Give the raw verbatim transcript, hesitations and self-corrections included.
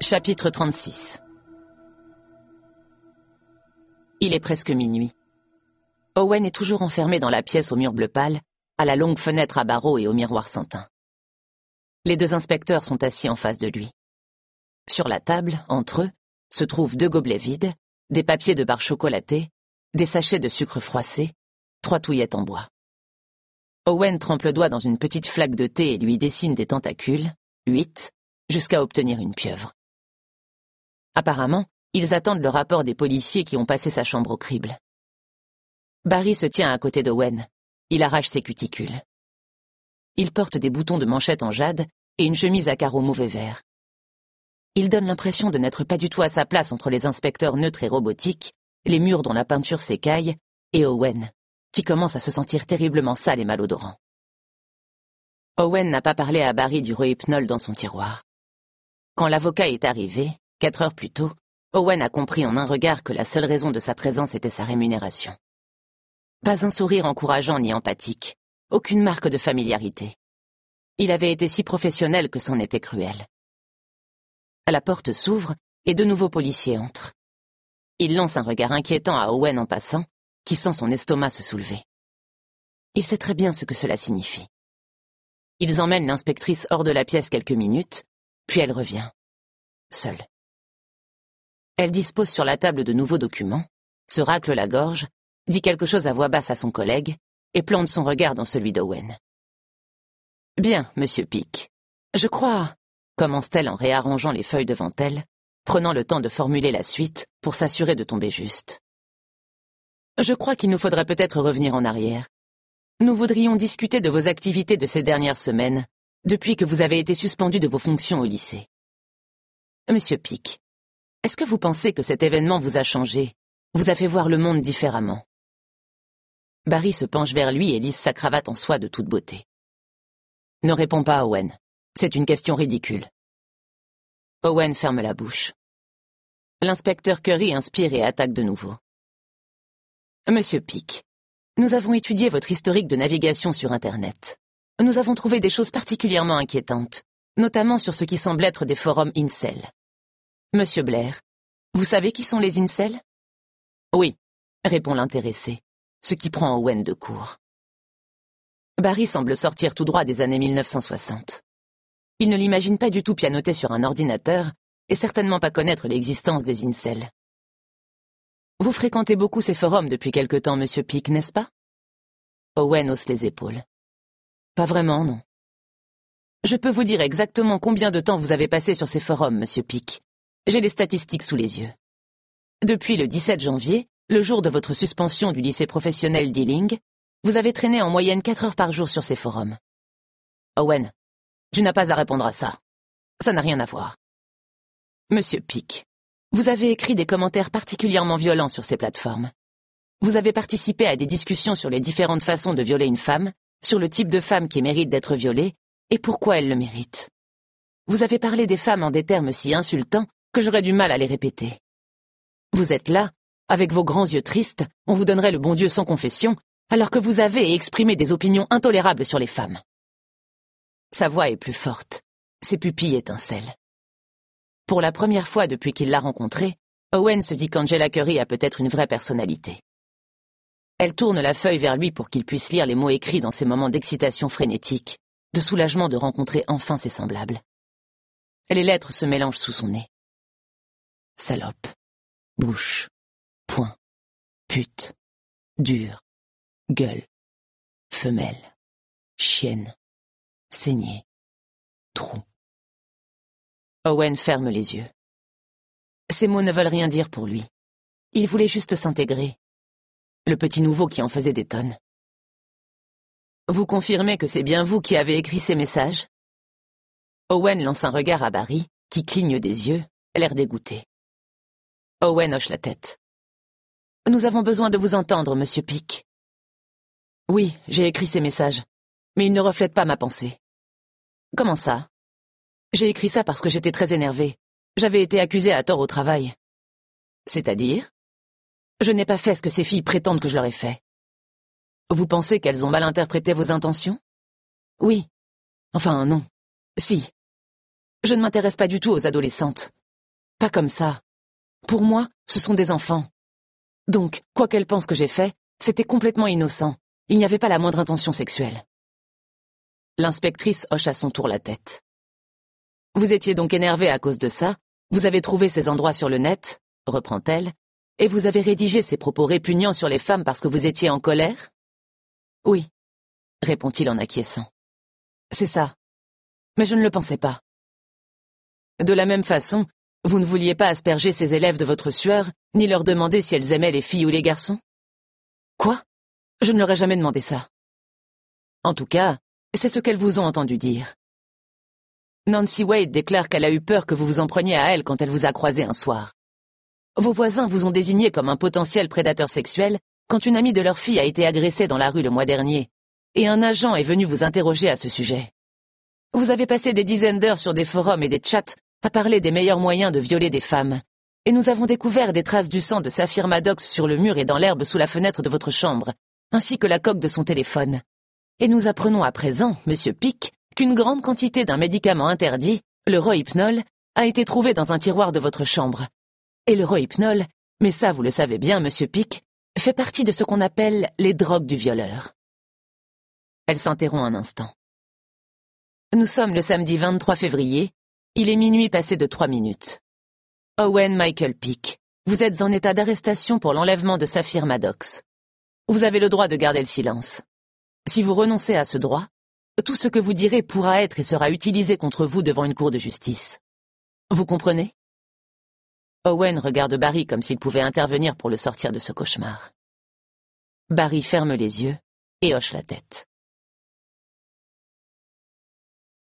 Chapitre trente-six. Il est presque minuit. Owen est toujours enfermé dans la pièce au mur bleu pâle, à la longue fenêtre à barreaux et au miroir sans teint. Les deux inspecteurs sont assis en face de lui. Sur la table, entre eux, se trouvent deux gobelets vides, des papiers de barre chocolatée, des sachets de sucre froissé, trois touillettes en bois. Owen trempe le doigt dans une petite flaque de thé et lui dessine des tentacules, huit, jusqu'à obtenir une pieuvre. Apparemment, ils attendent le rapport des policiers qui ont passé sa chambre au crible. Barry se tient à côté d'Owen. Il arrache ses cuticules. Il porte des boutons de manchette en jade et une chemise à carreaux mauve et vert. Il donne l'impression de n'être pas du tout à sa place entre les inspecteurs neutres et robotiques, les murs dont la peinture s'écaille, et Owen, qui commence à se sentir terriblement sale et malodorant. Owen n'a pas parlé à Barry du Rohypnol dans son tiroir. Quand l'avocat est arrivé, quatre heures plus tôt, Owen a compris en un regard que la seule raison de sa présence était sa rémunération. Pas un sourire encourageant ni empathique, aucune marque de familiarité. Il avait été si professionnel que c'en était cruel. La porte s'ouvre et de nouveaux policiers entrent. Il lance un regard inquiétant à Owen en passant, qui sent son estomac se soulever. Il sait très bien ce que cela signifie. Ils emmènent l'inspectrice hors de la pièce quelques minutes, puis elle revient, seule. Elle dispose sur la table de nouveaux documents, se racle la gorge, dit quelque chose à voix basse à son collègue et plante son regard dans celui d'Owen. « Bien, monsieur Peake. Je crois... » commence-t-elle en réarrangeant les feuilles devant elle, prenant le temps de formuler la suite pour s'assurer de tomber juste. « Je crois qu'il nous faudrait peut-être revenir en arrière. Nous voudrions discuter de vos activités de ces dernières semaines, depuis que vous avez été suspendu de vos fonctions au lycée. Monsieur Peake, est-ce que vous pensez que cet événement vous a changé, vous a fait voir le monde différemment ?» Barry se penche vers lui et lisse sa cravate en soie de toute beauté. « Ne réponds pas, Owen. C'est une question ridicule. » Owen ferme la bouche. L'inspecteur Curry inspire et attaque de nouveau. « Monsieur Peake, nous avons étudié votre historique de navigation sur Internet. Nous avons trouvé des choses particulièrement inquiétantes, notamment sur ce qui semble être des forums incel. Monsieur Blair, vous savez qui sont les incels ? » Oui, répond l'intéressé, ce qui prend Owen de court. Barry semble sortir tout droit des années mille neuf cent soixante. Il ne l'imagine pas du tout pianoter sur un ordinateur et certainement pas connaître l'existence des incels. Vous fréquentez beaucoup ces forums depuis quelque temps, monsieur Peake, n'est-ce pas ? Owen hausse les épaules. Pas vraiment, non. Je peux vous dire exactement combien de temps vous avez passé sur ces forums, monsieur Peake. J'ai les statistiques sous les yeux. Depuis le dix-sept janvier, le jour de votre suspension du lycée professionnel d'Ealing, vous avez traîné en moyenne quatre heures par jour sur ces forums. Owen, tu n'as pas à répondre à ça. Ça n'a rien à voir. Monsieur Peake, vous avez écrit des commentaires particulièrement violents sur ces plateformes. Vous avez participé à des discussions sur les différentes façons de violer une femme, sur le type de femme qui mérite d'être violée et pourquoi elle le mérite. Vous avez parlé des femmes en des termes si insultants que j'aurais du mal à les répéter. Vous êtes là, avec vos grands yeux tristes, on vous donnerait le bon Dieu sans confession, alors que vous avez exprimé des opinions intolérables sur les femmes. Sa voix est plus forte, ses pupilles étincellent. Pour la première fois depuis qu'il l'a rencontrée, Owen se dit qu'Angela Curry a peut-être une vraie personnalité. Elle tourne la feuille vers lui pour qu'il puisse lire les mots écrits dans ces moments d'excitation frénétique, de soulagement de rencontrer enfin ses semblables. Les lettres se mélangent sous son nez. Salope, bouche, poing, pute, dur, gueule, femelle, chienne, saignée, trou. Owen ferme les yeux. Ces mots ne veulent rien dire pour lui. Il voulait juste s'intégrer. Le petit nouveau qui en faisait des tonnes. Vous confirmez que c'est bien vous qui avez écrit ces messages ? Owen lance un regard à Barry, qui cligne des yeux, l'air dégoûté. Owen hoche la tête. Nous avons besoin de vous entendre, monsieur Peake. Oui, j'ai écrit ces messages, mais ils ne reflètent pas ma pensée. Comment ça ? J'ai écrit ça parce que j'étais très énervée. J'avais été accusée à tort au travail. C'est-à-dire ? Je n'ai pas fait ce que ces filles prétendent que je leur ai fait. Vous pensez qu'elles ont mal interprété vos intentions ? Oui. Enfin, non. Si. Je ne m'intéresse pas du tout aux adolescentes. Pas comme ça. Pour moi, ce sont des enfants. Donc, quoi qu'elle pense que j'ai fait, c'était complètement innocent. Il n'y avait pas la moindre intention sexuelle. L'inspectrice hoche à son tour la tête. Vous étiez donc énervé à cause de ça, vous avez trouvé ces endroits sur le net, reprend-elle, et vous avez rédigé ces propos répugnants sur les femmes parce que vous étiez en colère? Oui, répond-il en acquiesçant. C'est ça. Mais je ne le pensais pas. De la même façon, vous ne vouliez pas asperger ces élèves de votre sueur, ni leur demander si elles aimaient les filles ou les garçons? Quoi? Je ne leur ai jamais demandé ça. En tout cas, c'est ce qu'elles vous ont entendu dire. Nancy Wade déclare qu'elle a eu peur que vous vous en preniez à elle quand elle vous a croisé un soir. Vos voisins vous ont désigné comme un potentiel prédateur sexuel quand une amie de leur fille a été agressée dans la rue le mois dernier, et un agent est venu vous interroger à ce sujet. Vous avez passé des dizaines d'heures sur des forums et des chats à parler des meilleurs moyens de violer des femmes, et nous avons découvert des traces du sang de Saphir Maddox sur le mur et dans l'herbe sous la fenêtre de votre chambre, ainsi que la coque de son téléphone. Et nous apprenons à présent, Monsieur Pick, qu'une grande quantité d'un médicament interdit, le Rohypnol, a été trouvé dans un tiroir de votre chambre. Et le Rohypnol, mais ça vous le savez bien, Monsieur Pick, fait partie de ce qu'on appelle les drogues du violeur. Elle s'interrompt un instant. Nous sommes le samedi vingt-trois février, il est minuit passé de trois minutes. Owen Michael Pick, vous êtes en état d'arrestation pour l'enlèvement de Saphir Maddox. Vous avez le droit de garder le silence. Si vous renoncez à ce droit, tout ce que vous direz pourra être et sera utilisé contre vous devant une cour de justice. Vous comprenez? Owen regarde Barry comme s'il pouvait intervenir pour le sortir de ce cauchemar. Barry ferme les yeux et hoche la tête.